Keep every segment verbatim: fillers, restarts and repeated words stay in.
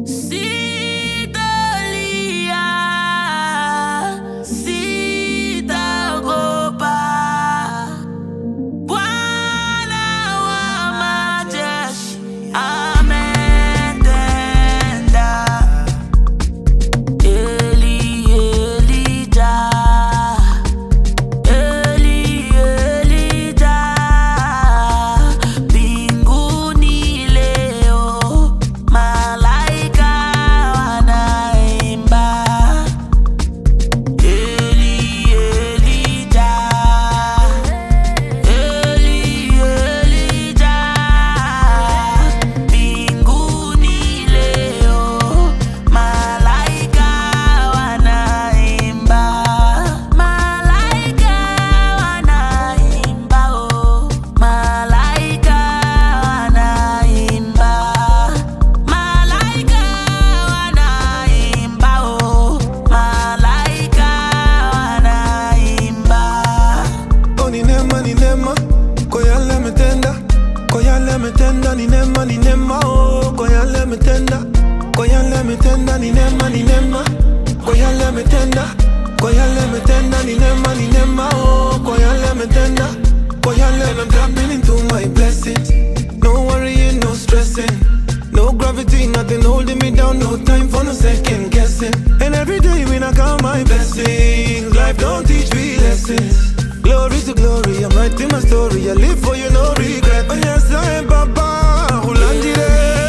ni nema ni nema oh Goya let me tender Goya let me tender ni nema ni nema Goya let me tender Goya let me tender ni nema ni nema oh Goya let me tender Goya let me tapping into my blessings. No worrying, no stressing, no gravity, nothing holding me down. No time for no second guessing. And every day when I count my blessings, life don't teach me lessons. Glory to glory, I'm writing my story. I live for you, no regret. Oh yes, I am Papa, who landed there.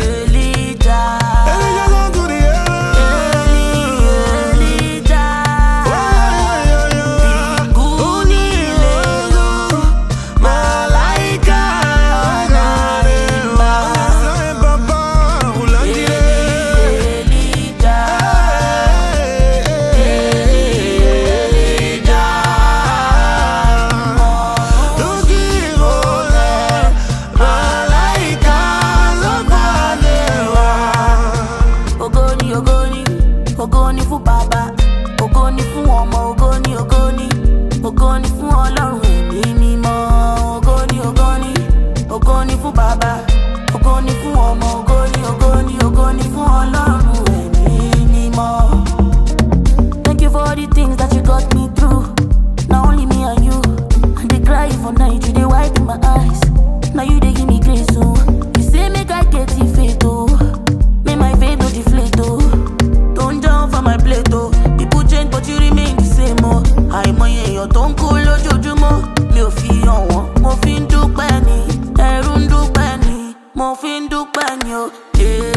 Ogoni fún bàbá, ogoni fún ọmọ, ogoni ogoni, ogoni fún Ọlọ́run ẹ̀mí mímọ́. Ogoni ogoni, ogoni fún bàbá, ogoni fún ọmọ, ogoni ogoni, ogoni fún Ọlọ́run ẹ̀mí mímọ́. Thank you for all the things that you got me through. Not only me and you, I dey cry for night, you dey wipe my eyes. Now you dey give me grace, oh. You say make I get it faith, oh. Make my faith no deflate, oh. My plate, oh. People change but you remain the same, oh. Àìmọye èèyàn tó ń kú lójoojúmọ́, mi ò fi hàn wọ́n, mo fi ń dúpẹ́ ni, ẹ̀rù ń dúpẹ́ ni, mo fi ń dúpẹ́ ni, oh. Yeah.